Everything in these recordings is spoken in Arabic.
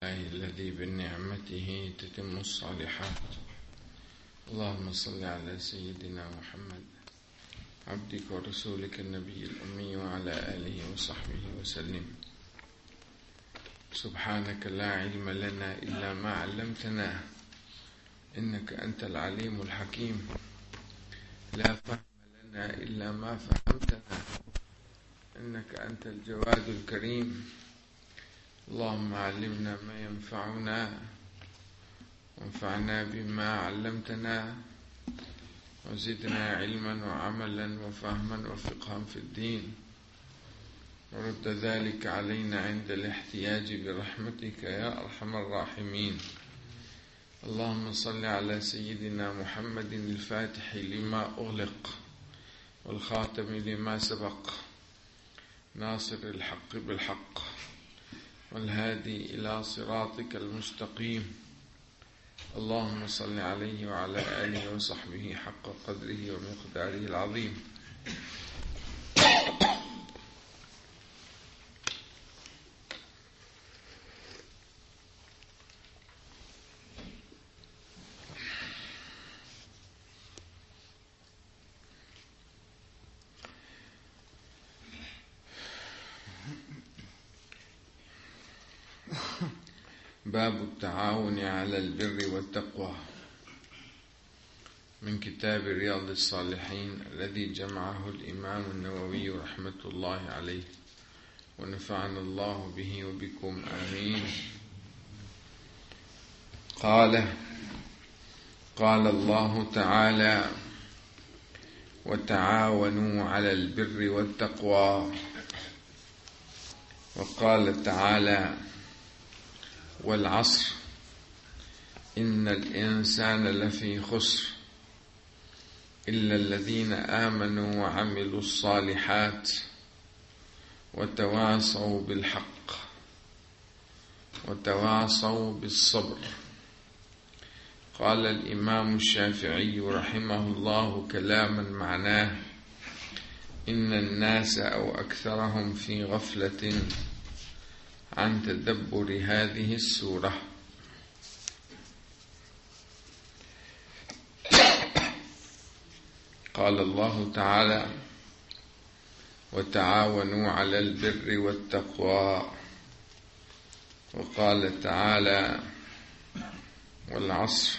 الذي بنعمته تتم الصالحات. اللهم صل على سيدنا محمد عبدك ورسولك النبي الأمي وعلى آله وصحبه وسلم. سبحانك لا علم لنا إلا ما علمتنا إنك أنت العليم الحكيم. لا فهم لنا إلا ما فهمتنا إنك أنت الجواد الكريم. اللهم علمنا ما ينفعنا وانفعنا بما علمتنا وزدنا علما وعملا وفهما وفقها في الدين، ورد ذلك علينا عند الاحتياج برحمتك يا أرحم الراحمين. اللهم صل على سيدنا محمد الفاتح لما أغلق والخاتم لما سبق، ناصر الحق بالحق والهادي إلى صراطك المستقيم. اللهم صل عليه وعلى آله وصحبه حق قدره ومقداره العظيم. باب التعاون على البر والتقوى، من كتاب رياض الصالحين الذي جمعه الإمام النووي رحمة الله عليه، ونفعنا الله به وبكم آمين. قال الله تعالى: وتعاونوا على البر والتقوى. وقال تعالى: والعصر إن الإنسان لفي خسر إلا الذين آمنوا وعملوا الصالحات وتواصوا بالحق وتواصوا بالصبر. قال الإمام الشافعي رحمه الله كلاما معناه: إن الناس أو أكثرهم في غفلة عن تدبر هذه السورة. قال الله تعالى: وتعاونوا على البر والتقوى. وقال تعالى: والعصر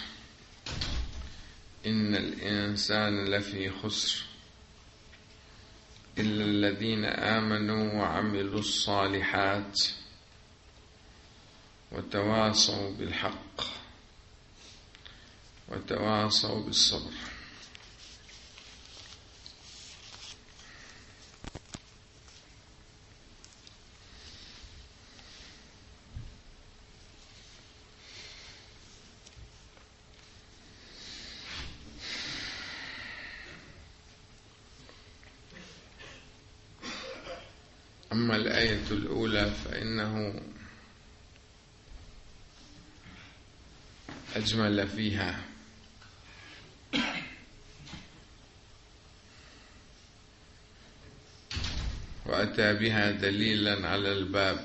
إن الإنسان لفي خسر إلا الذين آمنوا وعملوا الصالحات وتواصوا بالحق وتواصوا بالصبر. أما الآية الأولى فإنه أجمل فيها، وأتى بها دليلا على الباب،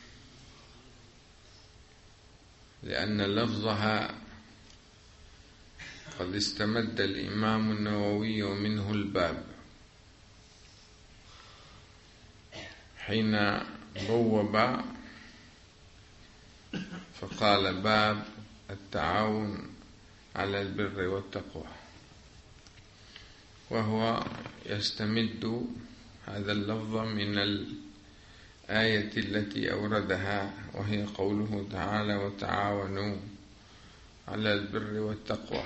لأن لفظها قد استمد الإمام النووي منه الباب حين بوب فقال: باب التعاون على البر والتقوى. وهو يستمد هذا اللفظ من الآية التي أوردها، وهي قوله تعالى: وتعاونوا على البر والتقوى.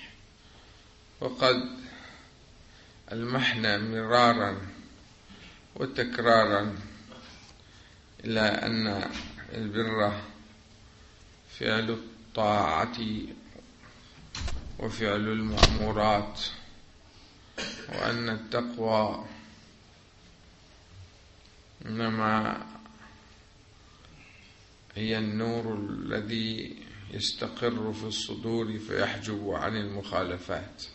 وقد ألمحنا مرارا وتكرارا إلى أن البر فعل الطاعة وفعل المأمورات، وأن التقوى إنما هي النور الذي يستقر في الصدور فيحجب عن المخالفات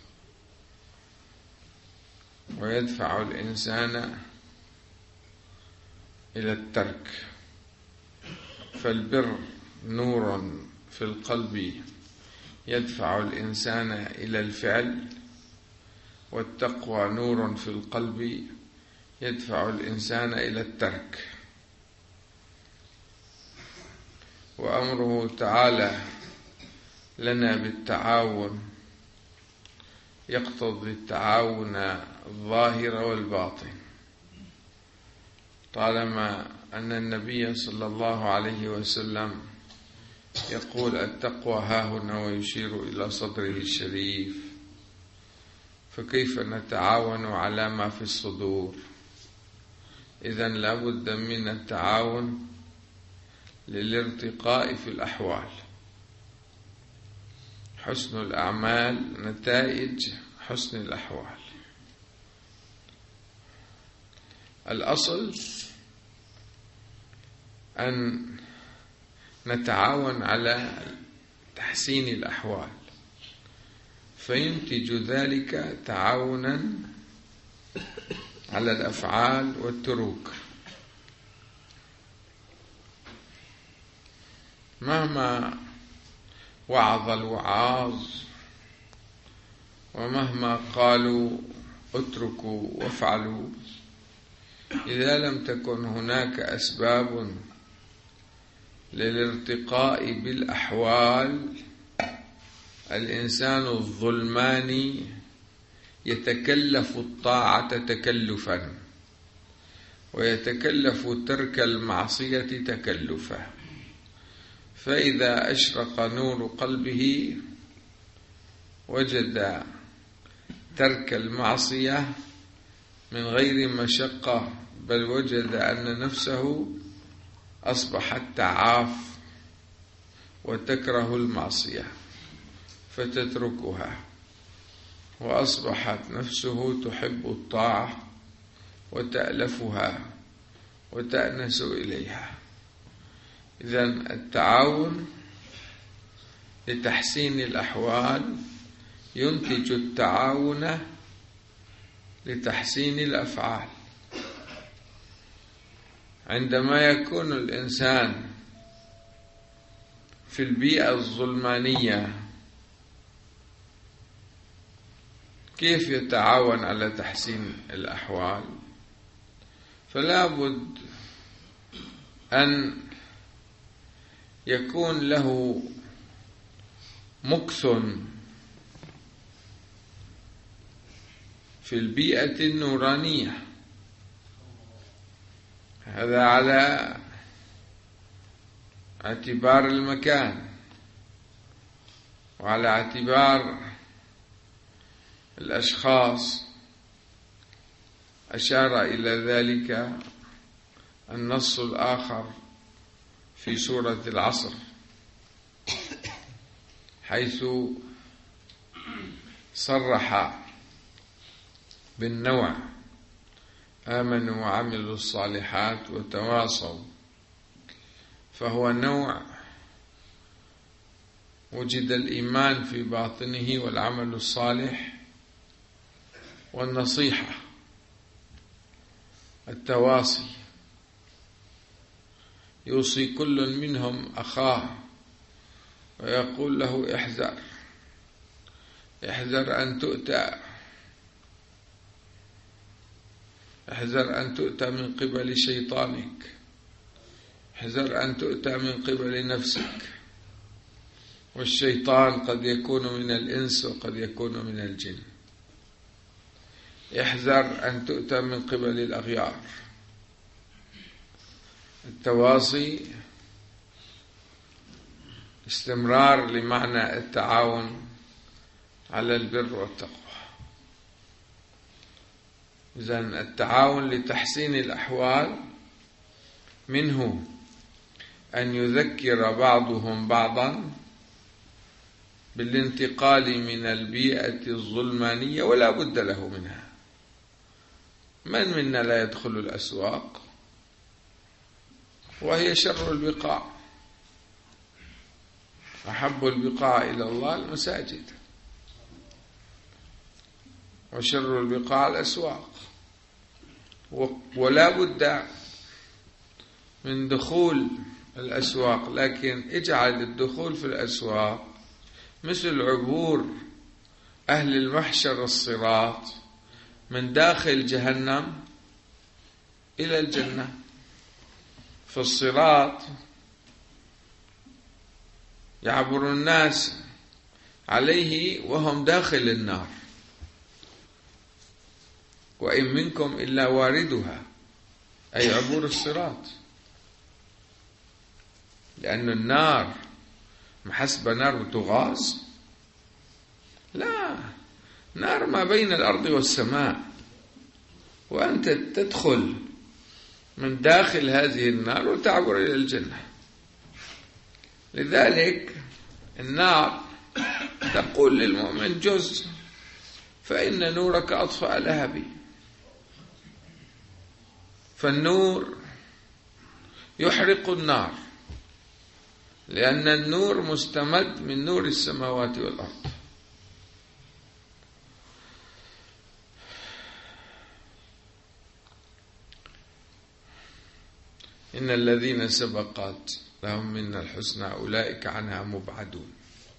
ويدفع الإنسان إلى الترك. فالبر نور في القلب يدفع الإنسان إلى الفعل، والتقوى نور في القلب يدفع الإنسان إلى الترك. وأمره تعالى لنا بالتعاون يقتضي التعاون الظاهر والباطن، طالما أن النبي صلى الله عليه وسلم يقول التقوى هاهنا ويشير إلى صدره الشريف، فكيف نتعاون على ما في الصدور؟ إذن لا بد من التعاون للارتقاء في الأحوال. حسن الأعمال نتائج حسن الأحوال. الأصل أن نتعاون على تحسين الأحوال، فينتج ذلك تعاونا على الأفعال والتروك. مهما وعظ الوعاظ ومهما قالوا اتركوا وافعلوا، إذا لم تكن هناك أسباب للارتقاء بالأحوال، الإنسان الظلماني يتكلف الطاعة تكلفا ويتكلف ترك المعصية تكلفا. فإذا أشرق نور قلبه وجد ترك المعصية من غير مشقة، بل وجد أن نفسه أصبحت تعاف وتكره المعصية فتتركها، وأصبحت نفسه تحب الطاعة وتألفها وتأنس إليها. إذن التعاون لتحسين الأحوال ينتج التعاون لتحسين الأفعال. عندما يكون الإنسان في البيئة الظلمانية كيف يتعاون على تحسين الأحوال؟ فلا بد أن يكون له مكث في البيئة النورانية. هذا على اعتبار المكان وعلى اعتبار الأشخاص. أشار إلى ذلك النص الآخر في سورة العصر، حيث صرح بالنوع: آمنوا وعملوا الصالحات وتواصوا. فهو نوع وجد الإيمان في باطنه والعمل الصالح والنصيحة، التواصي. يوصي كل منهم أخاه ويقول له احذر أن تؤتى من قبل شيطانك، احذر أن تؤتى من قبل نفسك، والشيطان قد يكون من الإنس وقد يكون من الجن. احذر أن تؤتى من قبل الأغيار. التواصي استمرار لمعنى التعاون على البر والتقوى. إذن التعاون لتحسين الأحوال منه أن يذكر بعضهم بعضا بالانتقال من البيئة الظلمانية، ولا بد له منها. من منا لا يدخل الأسواق وهي شر البقاع؟ أحب البقاع إلى الله المساجد، وشر البقاع الأسواق. ولا بد من دخول الأسواق، لكن اجعل الدخول في الأسواق مثل عبور أهل المحشر الصراط من داخل جهنم إلى الجنة. في الصراط يعبر الناس عليه وهم داخل النار، وإن منكم إلا واردها، أي عبور الصراط، لأن النار محسب نار تغاز؟ لا، نار ما بين الأرض والسماء، وأنت تدخل من داخل هذه النار وتعبر إلى الجنة. لذلك النار تقول للمؤمن: جز، فإن نورك أطفأ لهبي. فالنور يحرق النار، لأن النور مستمد من نور السماوات والأرض. إن الذين سبقت لهم منا الحسنى أولئك عنها مبعدون.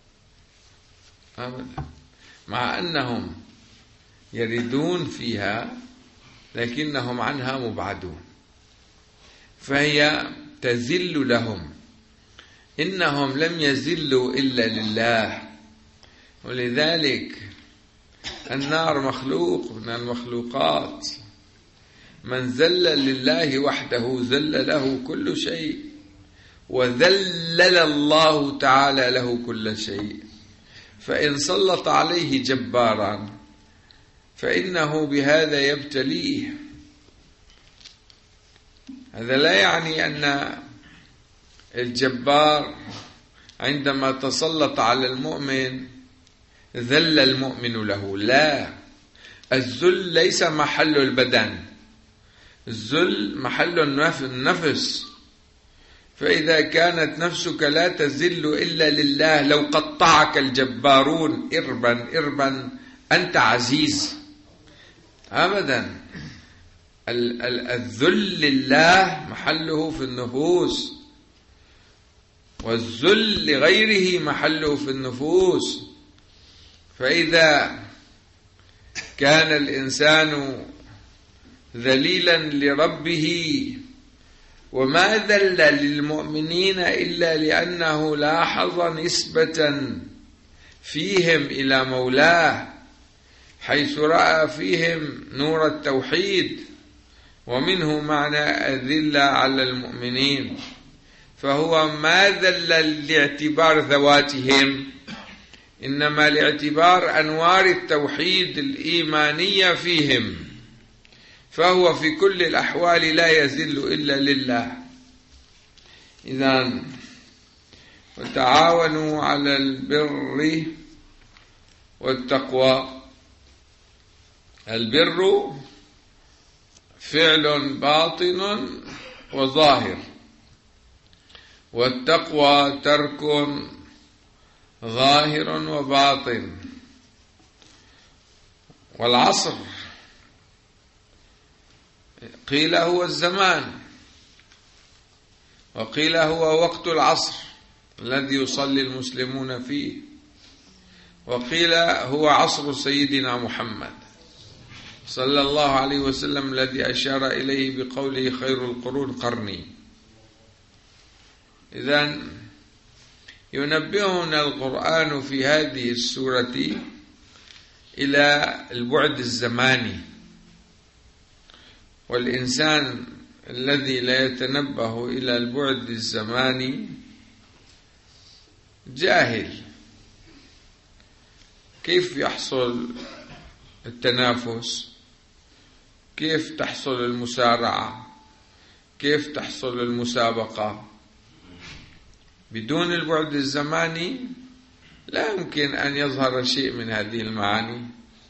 أبدا، مع أنهم يردون فيها لكنهم عنها مبعدون، فهي تذل لهم. إنهم لم يذلوا إلا لله، ولذلك النار مخلوق من المخلوقات. من ذل لله وحده ذل له كل شيء، وذلل الله تعالى له كل شيء. فإن سلط عليه جبارا فإنه بهذا يبتليه. هذا لا يعني أن الجبار عندما تسلط على المؤمن ذل المؤمن له، لا، الذل ليس محل البدن، الذل محل النفس. فإذا كانت نفسك لا تذل إلا لله، لو قطعك الجبارون إربا إربا أنت عزيز أبدا. الذل لله محله في النفوس، والذل لغيره محله في النفوس. فإذا كان الإنسان ذليلا لربه وما ذل للمؤمنين إلا لأنه لاحظ نسبة فيهم إلى مولاه، حيث رأى فيهم نور التوحيد، ومنه معنى الذلة على المؤمنين. فهو ما ذل لاعتبار ذواتهم، إنما لاعتبار أنوار التوحيد الإيمانية فيهم، فهو في كل الأحوال لا يذل إلا لله. إذن وتعاونوا على البر والتقوى. البر فعل باطن وظاهر، والتقوى ترك ظاهر وباطن. والعصر قيل هو الزمان، وقيل هو وقت العصر الذي يصلي المسلمون فيه، وقيل هو عصر سيدنا محمد صلى الله عليه وسلم الذي أشار إليه بقوله: خير القرون قرني. إذن ينبهنا القرآن في هذه السورة إلى البعد الزماني، والإنسان الذي لا يتنبه إلى البعد الزماني جاهل. كيف يحصل التنافس؟ كيف تحصل المسارعة؟ كيف تحصل المسابقة؟ بدون البعد الزماني لا يمكن أن يظهر شيء من هذه المعاني.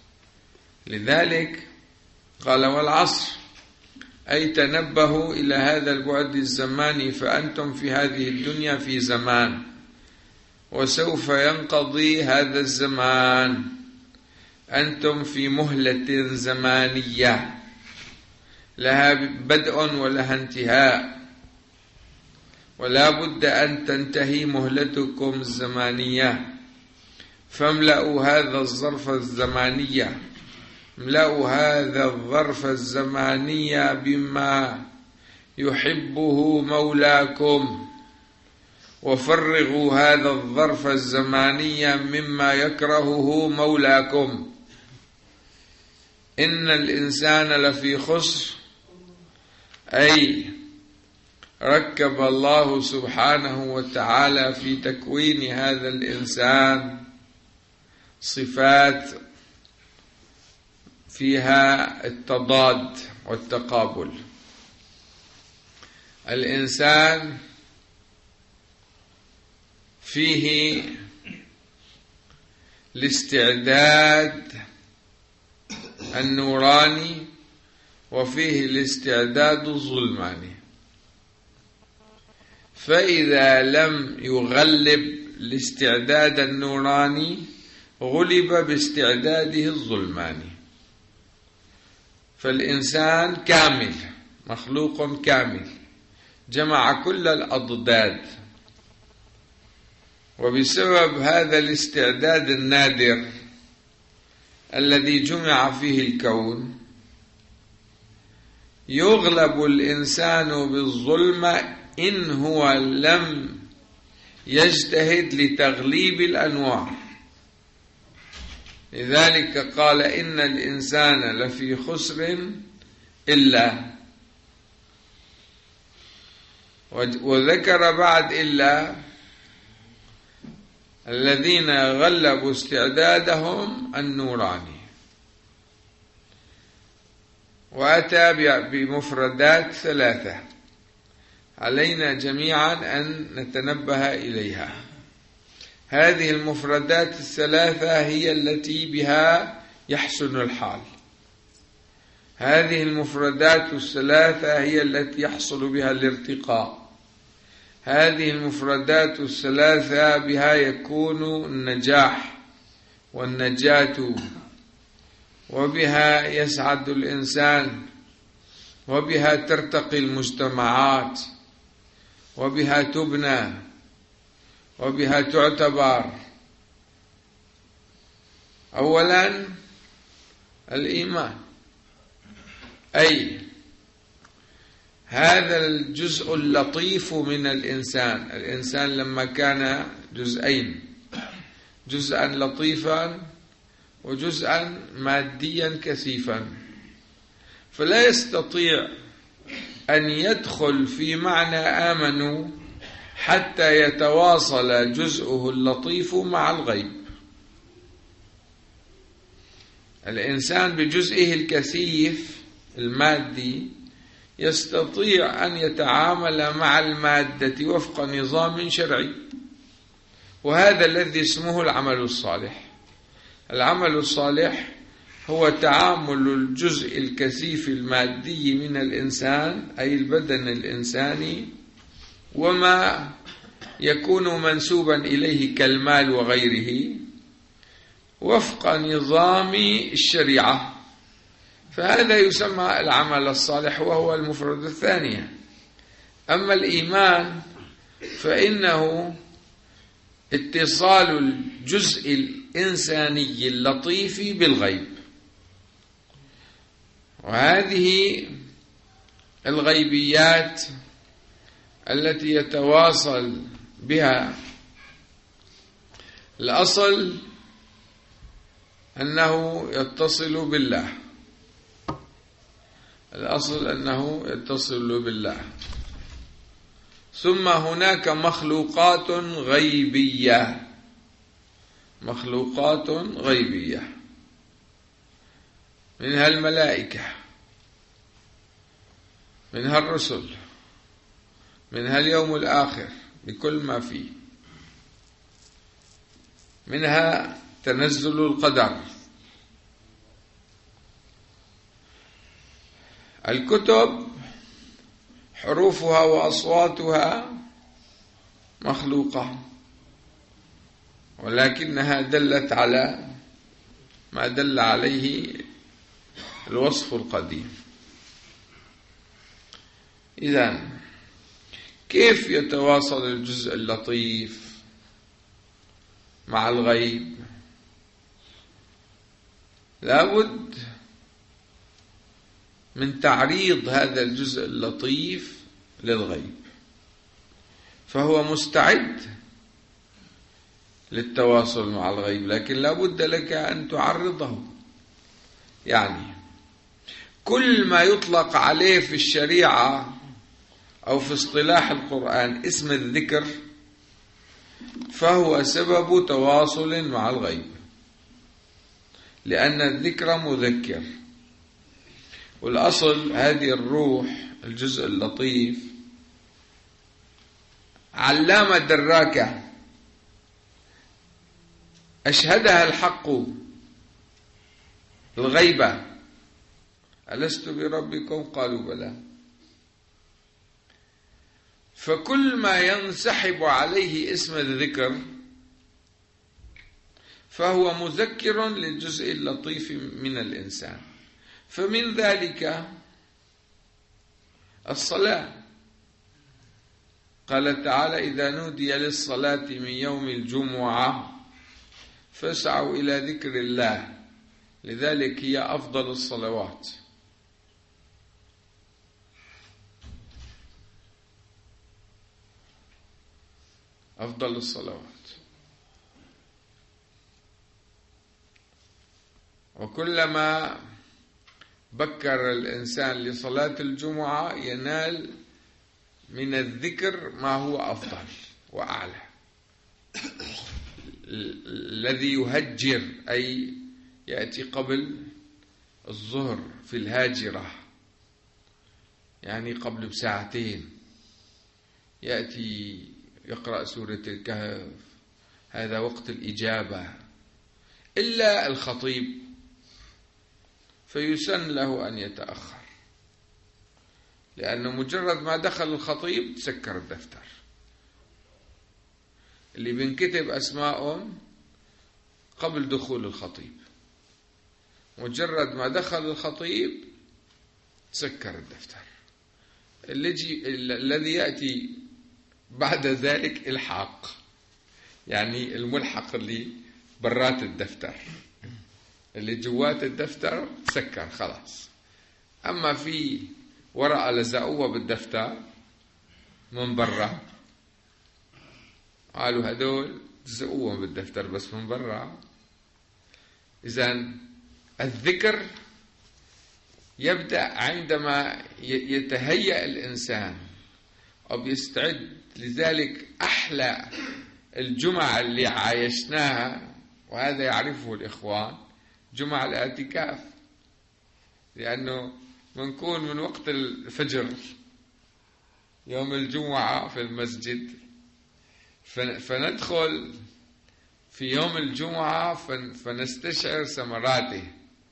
لذلك قال: والعصر، أي تنبهوا إلى هذا البعد الزماني، فأنتم في هذه الدنيا في زمان، وسوف ينقضي هذا الزمان. أنتم في مهلة زمانية لها بدء ولها انتهاء، ولا بد أن تنتهي مهلتكم الزمانية، فاملأوا هذا الظرف الزمانية، املأوا هذا الظرف الزمانية بما يحبه مولاكم، وفرغوا هذا الظرف الزمانية مما يكرهه مولاكم. إن الإنسان لفي خسر، أي ركب الله سبحانه وتعالى في تكوين هذا الإنسان صفات فيها التضاد والتقابل. الإنسان فيه الاستعداد النوراني وفيه الاستعداد الظلماني، فإذا لم يغلب الاستعداد النوراني غلب باستعداده الظلماني. فالإنسان كامل، مخلوق كامل، جمع كل الأضداد، وبسبب هذا الاستعداد النادر الذي جمع فيه الكون يغلب الإنسان بالظلم إن هو لم يجتهد لتغليب الأنوار. لذلك قال إن الإنسان لفي خسر إلا، وذكر بعد إلا الذين غلبوا استعدادهم النوراني، وأتى بمفردات ثلاثة علينا جميعا أن نتنبه إليها. هذه المفردات الثلاثة هي التي بها يحسن الحال، هذه المفردات الثلاثة هي التي يحصل بها الارتقاء، هذه المفردات الثلاثة بها يكون النجاح والنجاة، وبها يسعد الإنسان، وبها ترتقي المجتمعات، وبها تبنى، وبها تعتبر. أولا الإيمان، أي هذا الجزء اللطيف من الإنسان. الإنسان لما كان جزئين، جزءا لطيفا وجزءا ماديا كثيفا، فلا يستطيع أن يدخل في معنى آمنوا حتى يتواصل جزءه اللطيف مع الغيب. الإنسان بجزئه الكثيف المادي يستطيع أن يتعامل مع المادة وفق نظام شرعي، وهذا الذي اسمه العمل الصالح. العمل الصالح هو تعامل الجزء الكثيف المادي من الإنسان، أي البدن الإنساني، وما يكون منسوبا إليه كالمال وغيره وفق نظام الشريعة، فهذا يسمى العمل الصالح، وهو المفردة الثانية. أما الإيمان فإنه اتصال الجزء الإنساني اللطيف بالغيب، وهذه الغيبيات التي يتواصل بها الأصل أنه يتصل بالله، الأصل أنه يتصل بالله. ثم هناك مخلوقات غيبية، مخلوقات غيبية، منها الملائكة، منها الرسل، منها اليوم الآخر بكل ما فيه، منها تنزل القدر. الكتب حروفها وأصواتها مخلوقة، ولكنها دلت على ما دل عليه الوصف القديم. إذن كيف يتواصل الجزء اللطيف مع الغيب؟ لابد من تعريض هذا الجزء اللطيف للغيب، فهو مستعد للتواصل مع الغيب، لكن لابد لك أن تعرضه. يعني كل ما يطلق عليه في الشريعة أو في اصطلاح القرآن اسم الذكر فهو سبب تواصل مع الغيب، لأن الذكر مذكر. والأصل هذه الروح الجزء اللطيف علامة دراكة أشهدها الحق الغيبة: ألست بربكم؟ قالوا بلى. فكل ما ينسحب عليه اسم الذكر فهو مذكر للجزء اللطيف من الإنسان. فمن ذلك الصلاة، قال تعالى: إذا نودي للصلاة من يوم الجمعة فاسعوا إلى ذكر الله، لذلك هي أفضل الصلوات. أفضل الصلوات. وكلما بكر الإنسان لصلاة الجمعة ينال من الذكر ما هو أفضل وأعلى. الذي يهجر أي يأتي قبل الظهر في الهاجرة، يعني قبل بساعتين يأتي يقرأ سورة الكهف، هذا وقت الإجابة. إلا الخطيب فيسن له أن يتأخر، لأنه مجرد ما دخل الخطيب تسكر الدفتر. اللي بنكتب أسماءهم قبل دخول الخطيب، مجرد ما دخل الخطيب تسكر الدفتر. الذي يأتي بعد ذلك الحاق، يعني الملحق اللي برات الدفتر، اللي جوات الدفتر سكر خلاص. أما في ورقة لزقوها بالدفتر من برا، قالوا هدول لزقوهم بالدفتر بس من برا. إذن الذكر يبدأ عندما يتهيأ الإنسان أو يستعد. لذلك أحلى الجمعة اللي عايشناها، وهذا يعرفه الإخوان، جمعة الاعتكاف، لأنه منكون من وقت الفجر يوم الجمعة في المسجد، فندخل في يوم الجمعة فنستشعر ثمراته.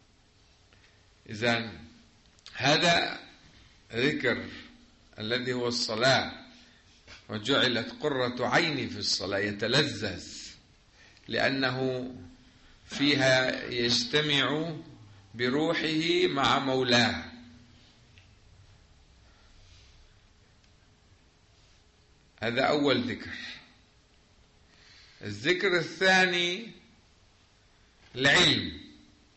إذن هذا ذكر الذي هو الصلاة، وجعلت قرة عيني في الصلاة، يتلذذ لأنه فيها يجتمع بروحه مع مولاه. هذا أول ذكر. الذكر الثاني العلم: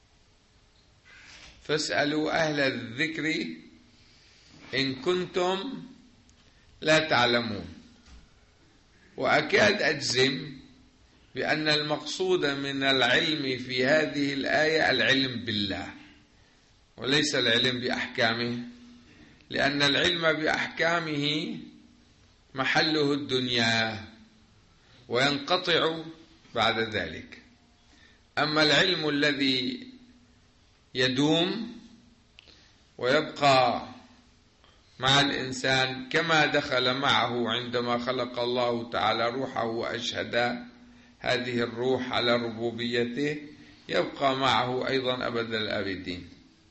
فاسألوا أهل الذكر إن كنتم لا تعلمون. وأكاد أجزم بأن المقصود من العلم في هذه الآية العلم بالله، وليس العلم بأحكامه، لأن العلم بأحكامه محله الدنيا وينقطع بعد ذلك. أما العلم الذي يدوم ويبقى مع الإنسان كما دخل معه عندما خلق الله تعالى روحه وأشهد هذه الروح على ربوبيته، يبقى معه أيضا أبد الآبدين.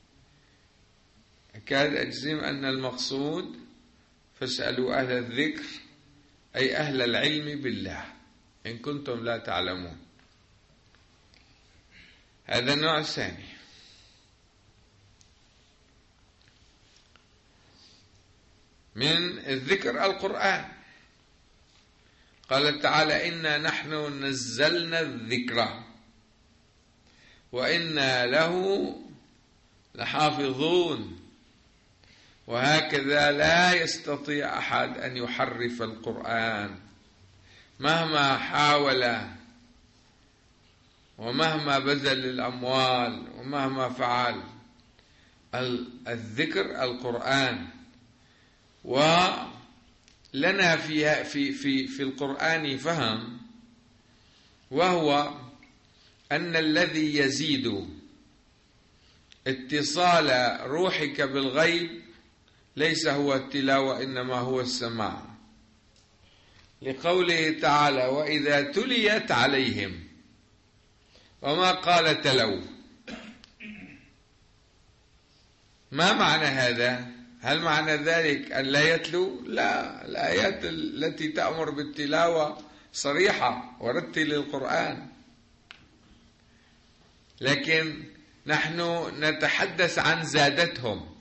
أكاد أجزم أن المقصود فاسألوا أهل الذكر أي أهل العلم بالله إن كنتم لا تعلمون. هذا النوع الثاني. من الذكر القرآن: قال تعالى: إنا نحن نزلنا الذكر وإنا له لحافظون. وهكذا لا يستطيع أحد أن يحرف القرآن مهما حاول ومهما بذل الأموال ومهما فعل. الذكر القرآن، ولنا في القرآن فهم، وهو أن الذي يزيد اتصال روحك بالغيب ليس هو التلاوة، إنما هو السماع، لقوله تعالى: وإذا تليت عليهم، وما قال تلو. ما معنى هذا؟ هل معنى ذلك أن لا يتلو؟ لا، الآيات التي تأمر بالتلاوة صريحة: ورتل القرآن. لكن نحن نتحدث عن زادتهم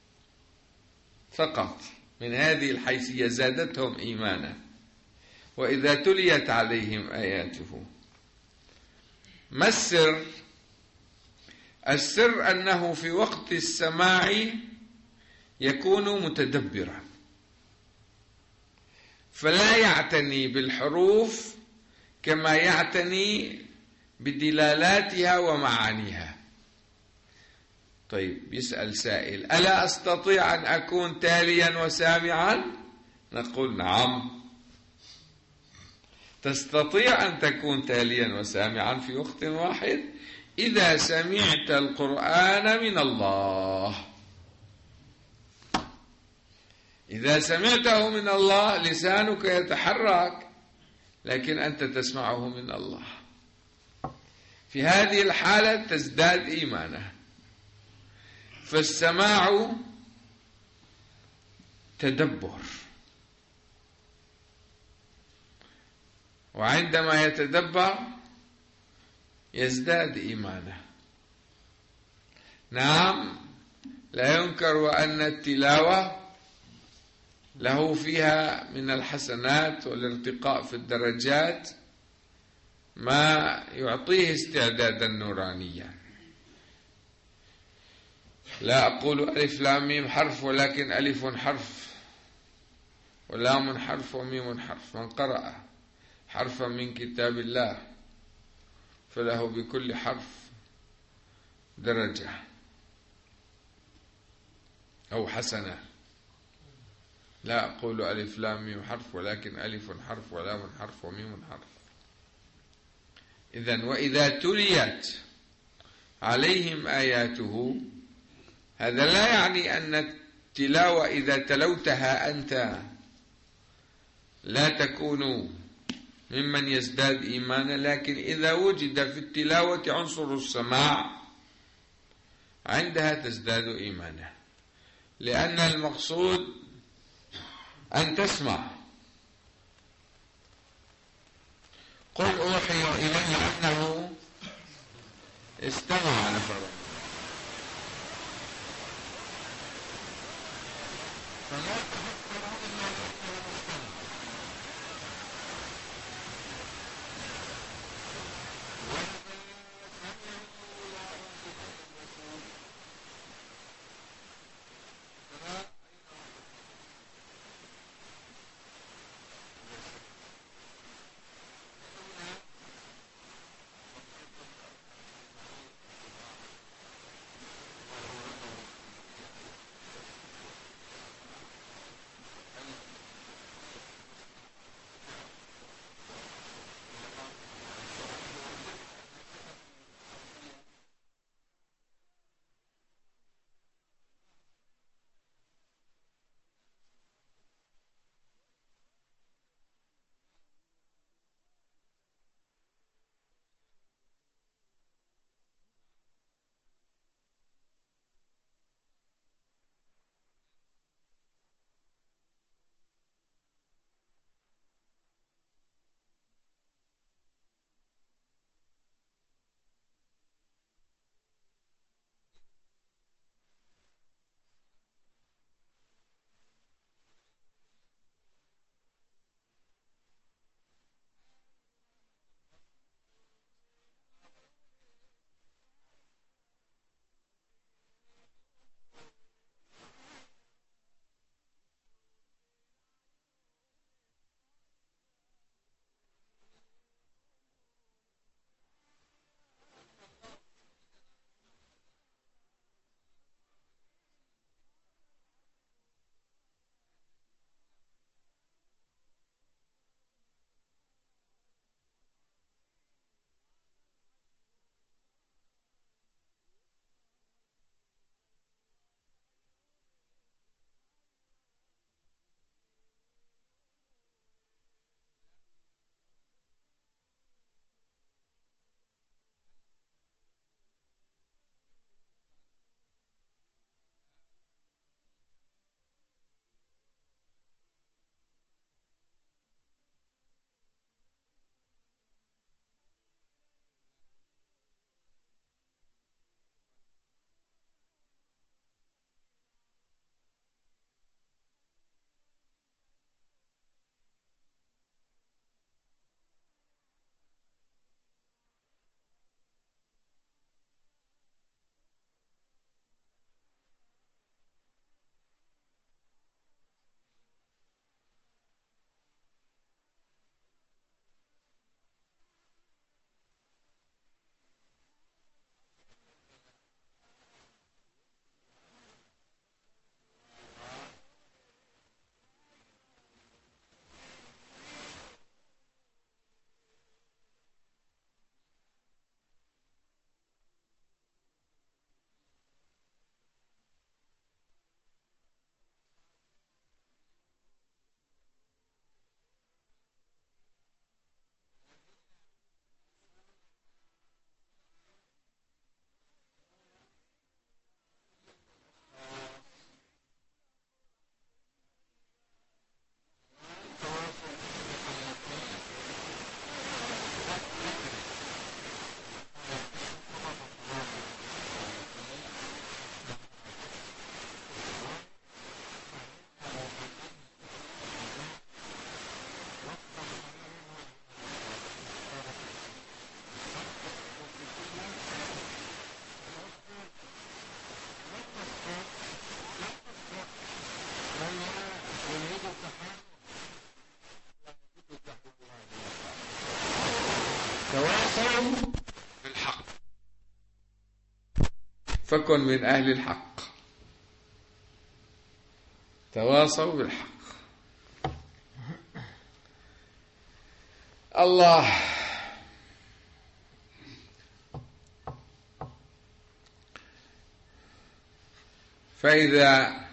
فقط، من هذه الحيثية زادتهم إيمانا. وإذا تليت عليهم آياته. ما السر؟ السر أنه في وقت السماع يكون متدبرا، فلا يعتني بالحروف كما يعتني بدلالاتها ومعانيها. طيب، يسأل سائل: ألا أستطيع أن أكون تاليا وسامعا؟ نقول: نعم، تستطيع أن تكون تاليا وسامعا في وقت واحد إذا سمعت القرآن من الله. إذا سمعته من الله لسانك يتحرك، لكن أنت تسمعه من الله. في هذه الحالة تزداد إيمانه. فالسماع تدبر، وعندما يتدبر يزداد إيمانه. نعم، لا ينكر أن التلاوة له فيها من الحسنات والارتقاء في الدرجات ما يعطيه استعدادا نورانيا. لا أقول ألف لام ميم حرف، ولكن ألف حرف ولام حرف وميم حرف. من قرأ حرفا من كتاب الله فله بكل حرف درجة أو حسنة. لا أقول ألف لام ميم حرف، ولكن ألف حرف ولام حرف وميم حرف. إذن وإذا تليت عليهم آياته، هذا لا يعني أن التلاوة إذا تلوتها أنت لا تكون ممن يزداد إيمانا، لكن إذا وجد في التلاوة عنصر السماع عندها تزداد إيمانا، لأن المقصود أن تسمع. قل أوحي إلي أنه استمع نفر تواصوا بالحق، فكن من أهل الحق. تواصوا بالحق. الله. فإذا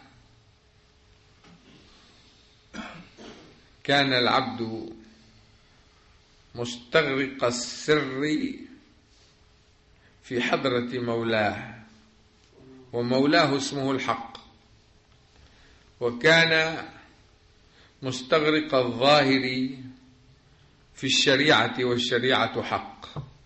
كان العبد مستغرق السر في حضرة مولاه، ومولاه اسمه الحق، وكان مستغرق الظاهر في الشريعة والشريعة حق،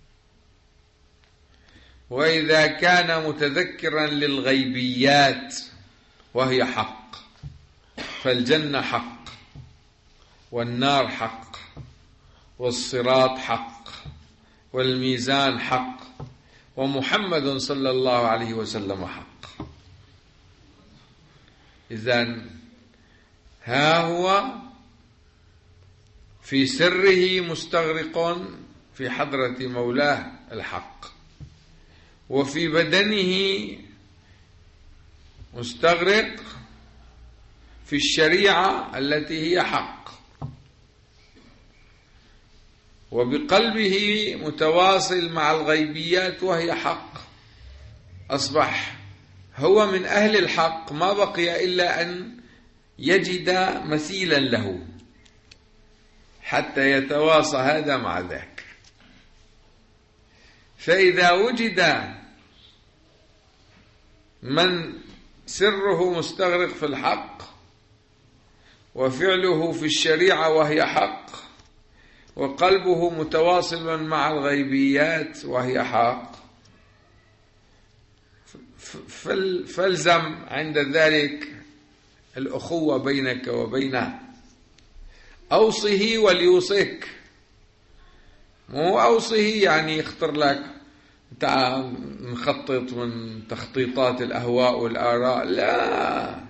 وإذا كان متذكرا للغيبيات وهي حق، فالجنة حق، والنار حق، والصراط حق، والميزان حق، ومحمد صلى الله عليه وسلم حق. إذن ها هو في سره مستغرق في حضرة مولاه الحق، وفي بدنه مستغرق في الشريعة التي هي حق، وبقلبه متواصل مع الغيبيات وهي حق. أصبح هو من أهل الحق، ما بقي إلا أن يجد مثيلا له حتى يتواصى هذا مع ذاك. فإذا وجد من سره مستغرق في الحق، وفعله في الشريعة وهي حق، وقلبه متواصل مع الغيبيات وهي حق، فالزم عند ذلك الأخوة بينك وبينه. أوصه وليوصيك، مو أوصه يعني يخطر لك تعال نخطط من تخطيطات الأهواء والآراء، لا.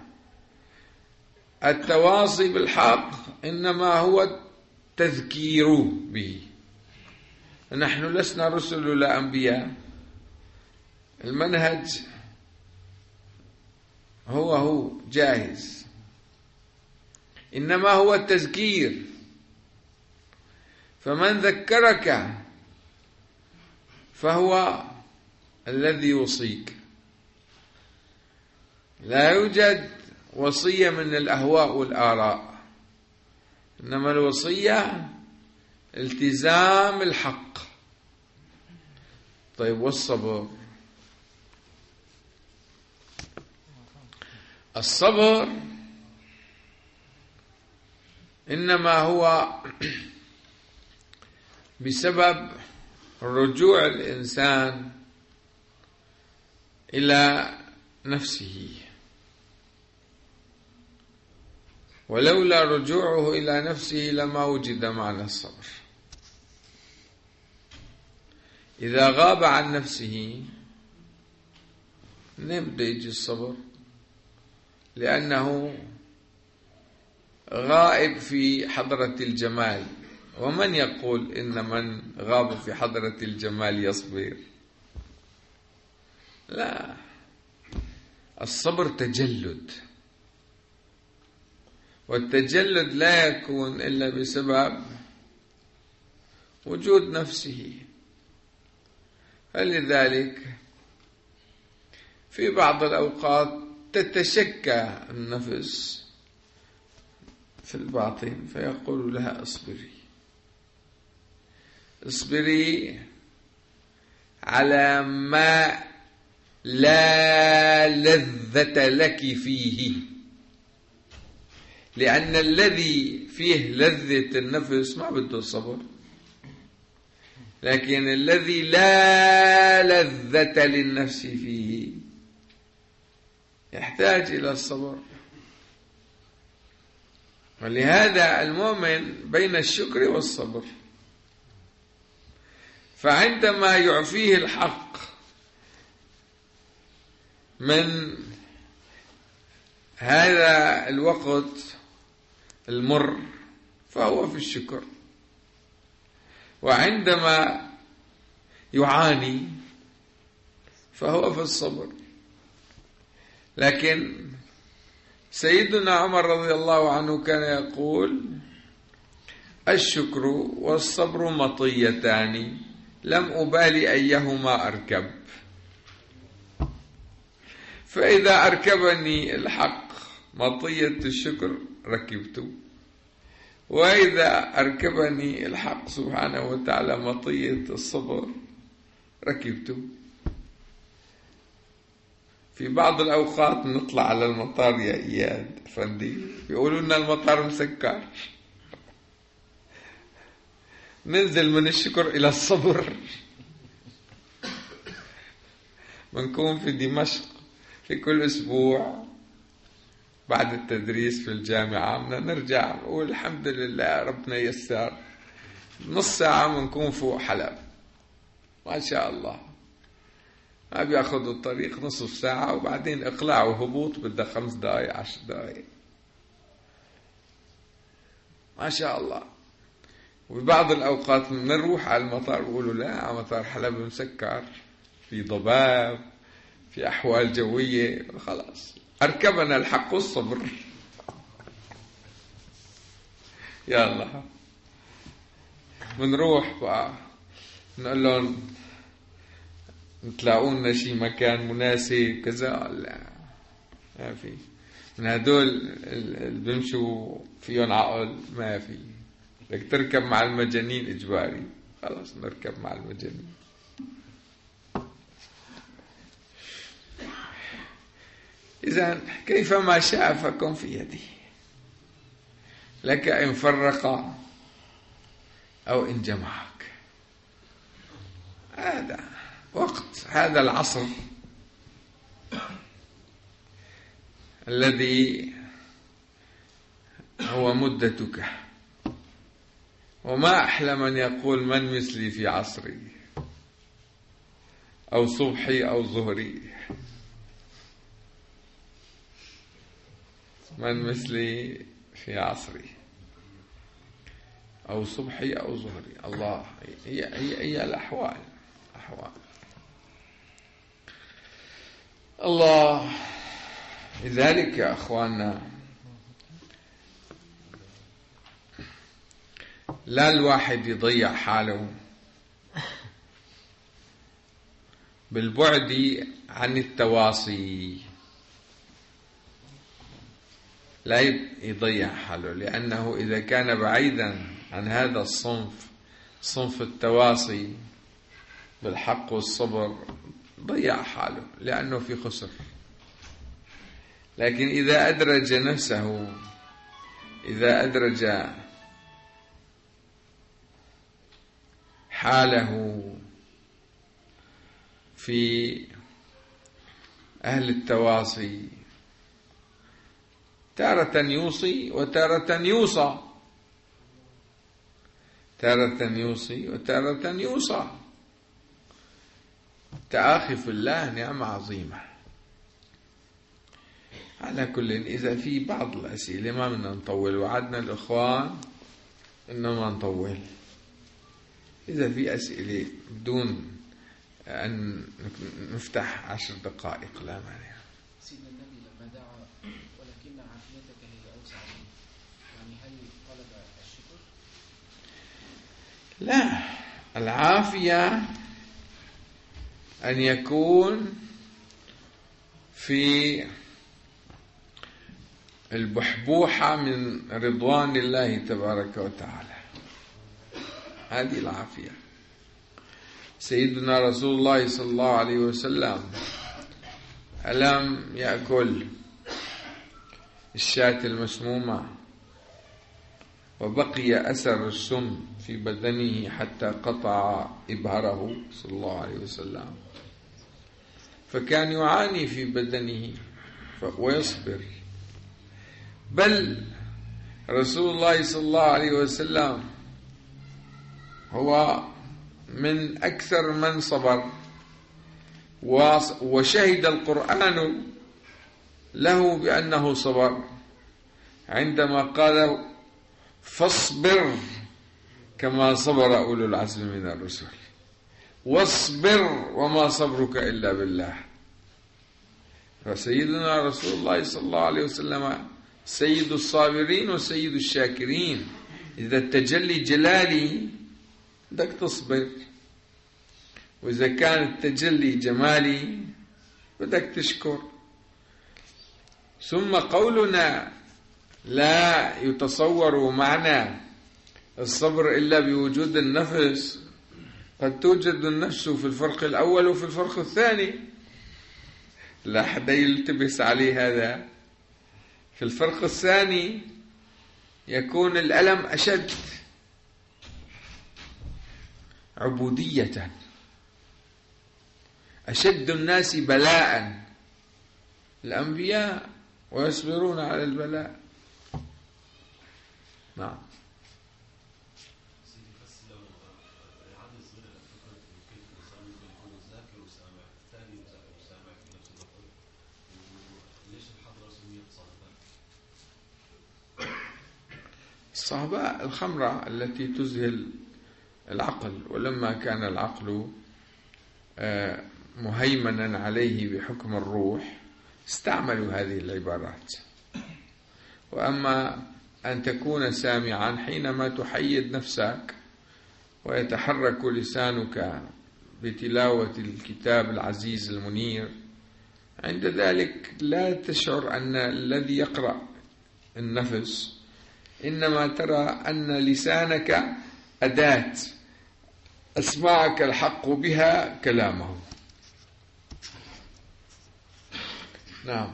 التواصي بالحق إنما هو التذكير به. نحن لسنا رسل ولا أنبياء، المنهج هو جاهز، إنما هو التذكير. فمن ذكرك فهو الذي يوصيك. لا يوجد وصية من الأهواء والآراء، إنما الوصية التزام الحق. طيب، والصبر؟ الصبر إنما هو بسبب رجوع الإنسان إلى نفسه، ولولا رجوعه إلى نفسه لما وجد معنى الصبر. إذا غاب عن نفسه نبدأ يجي الصبر، لأنه غائب في حضرة الجمال. ومن يقول إن من غاب في حضرة الجمال يصبر؟ لا، الصبر تجلد، والتجلد لا يكون إلا بسبب وجود نفسه. فلذلك في بعض الأوقات تتشكى النفس في الباطن فيقول لها اصبري، اصبري على ما لا لذة لك فيه، لأن الذي فيه لذة النفس ما بده الصبر، لكن الذي لا لذة للنفس فيه يحتاج إلى الصبر. ولهذا المؤمن بين الشكر والصبر. فعندما يعفيه الحق من هذا الوقت المر فهو في الشكر، وعندما يعاني فهو في الصبر. لكن سيدنا عمر رضي الله عنه كان يقول: الشكر والصبر مطيتان لم أبالي أيهما أركب، فإذا أركبني الحق مطية الشكر ركبت، وإذا أركبني الحق سبحانه وتعالى مطية الصبر ركبت. في بعض الأوقات نطلع على المطار يا إياد فندي، يقولوا لنا المطار مسكر، ننزل من الشكر إلى الصبر. بنكون في دمشق في كل أسبوع بعد التدريس في الجامعة، بدنا نرجع نقول الحمد لله ربنا يسر، نص ساعة بنكون فوق حلب ما شاء الله، ما بياخذوا الطريق نصف ساعة، وبعدين إقلاع وهبوط بدها 5 دقائق 10 دقائق ما شاء الله. وبعض الأوقات بنروح على المطار بيقولوا لا مطار حلب مسكر، في ضباب، في أحوال جوية، خلاص أركبنا الحق والصبر. يا الله بنروح بقى نقول لهم تلاقونا شي مكان مناسب كذا، لا ما في، من هدول اللي بيمشوا فيهم عقل ما في، بدك تركب مع المجانين إجباري، خلاص نركب مع المجانين. إذن كيفما شاء فكن في يدي، لك إن فرق أو إن جمعك. هذا وقت هذا العصر الذي هو مدتك، وما أحلى من يقول من مثلي في عصري أو صبحي أو ظهري، من مثلي في عصري أو صبحي أو ظهري. الله، هي الأحوال أحوال الله. لذلك يا أخواننا لا الواحد يضيع حاله بالبعد عن التواصي، لا يضيع حاله، لأنه إذا كان بعيدا عن هذا الصنف، صنف التواصي بالحق والصبر، ضيع حاله لأنه في خسر. لكن إذا أدرج نفسه، إذا أدرج حاله في أهل التواصي، تارة يوصي وتارة يوصى، تارة يوصي وتارة يوصى. تآخي في الله نعمة عظيمة. على كل، إذا في بعض الأسئلة ما بدنا نطول، وعدنا الإخوان إنما نطول. إذا في أسئلة بدون أن نفتح 10 دقائق لا مانع. سيدنا النبي لما دعا ولكن عافيتك هي أوسع منه، يعني هل طلب الشكر؟ لا، العافية أن يكون في البحبوحة من رضوان الله تبارك وتعالى، هذه العافية. سيدنا رسول الله صلى الله عليه وسلم ألم يأكل الشاة المسمومة وبقي أثر السم في بدنه حتى قطع إبهره صلى الله عليه وسلم، فكان يعاني في بدنه ويصبر. بل رسول الله صلى الله عليه وسلم هو من أكثر من صبر، وشهد القرآن له بأنه صبر عندما قال فاصبر كما صبر أولو العزم من الرسل. واصبر وما صبرك إلا بالله. فسيدنا رسول الله صلى الله عليه وسلم سيد الصابرين وسيد الشاكرين. إذا التجلي جلالي بدك تصبر، وإذا كان التجلي جمالي بدك تشكر. ثم قولنا لا يتصور معنى الصبر إلا بوجود النفس، قد توجد النفس في الفرق الأول وفي الفرق الثاني، لا حد يلتبس عليه هذا. في الفرق الثاني يكون الألم أشد عبودية، أشد الناس بلاء الأنبياء ويصبرون على البلاء. نعم. الصهباء الخمرة التي تذهل العقل، ولما كان العقل مهيمنا عليه بحكم الروح استعملوا هذه العبارات. وأما أن تكون سامعا حينما تحيد نفسك ويتحرك لسانك بتلاوة الكتاب العزيز المنير، عند ذلك لا تشعر أن الذي يقرأ النفس، إنما ترى أن لسانك أداة أسمعك الحق بها كلامه. نعم.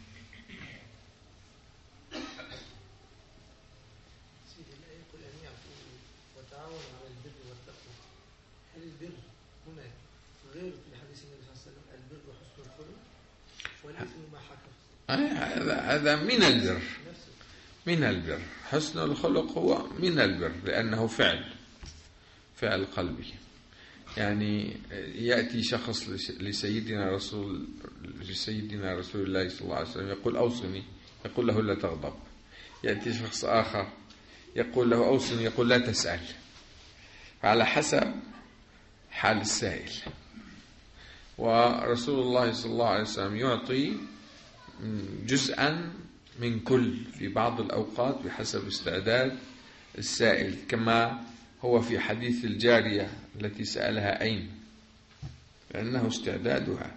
سيدي لا يقول أن يعفو وتعاونوا على البر والتقوى. هل البر هنا غير في حديث النبي صلى الله عليه وسلم البر حسن الخلق والإثم ما حكى؟ هذا من البر، من البر. حسن الخلق هو من البر لأنه فعل قلبي. يعني يأتي شخص لسيدنا رسول الله صلى الله عليه وسلم يقول أوصني، يقول له لا تغضب. يأتي شخص آخر يقول له أوصني، يقول لا تسأل. على حسب حال السائل. ورسول الله صلى الله عليه وسلم يعطي جزءا من كل في بعض الأوقات بحسب استعداد السائل، كما هو في حديث الجارية التي سألها أين، لأنه استعدادها.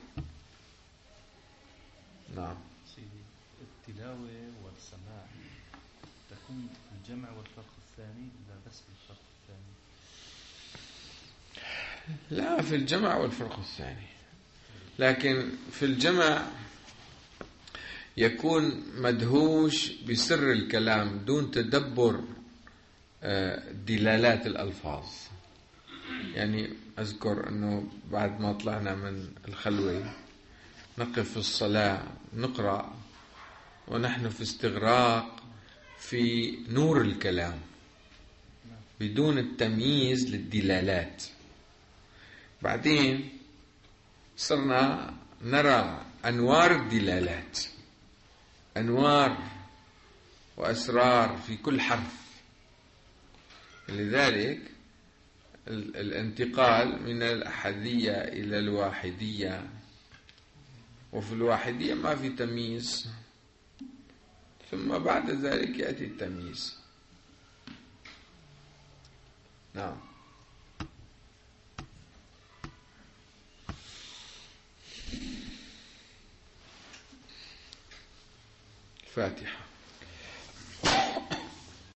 نعم. التلاوة والسماع تكون في الجمع والفرق الثاني، لا بس في الفرق الثاني؟ لا، في الجمع والفرق الثاني، لكن في الجمع يكون مدهوش بسر الكلام دون تدبر دلالات الألفاظ. يعني أذكر أنه بعد ما طلعنا من الخلوة نقف في الصلاة نقرأ ونحن في استغراق في نور الكلام بدون التمييز للدلالات. بعدين صرنا نرى أنوار الدلالات، أنوار وأسرار في كل حرف. لذلك الانتقال من الأحدية إلى الواحدية، وفي الواحدية ما في تمييز، ثم بعد ذلك يأتي التمييز. نعم. الفاتحة.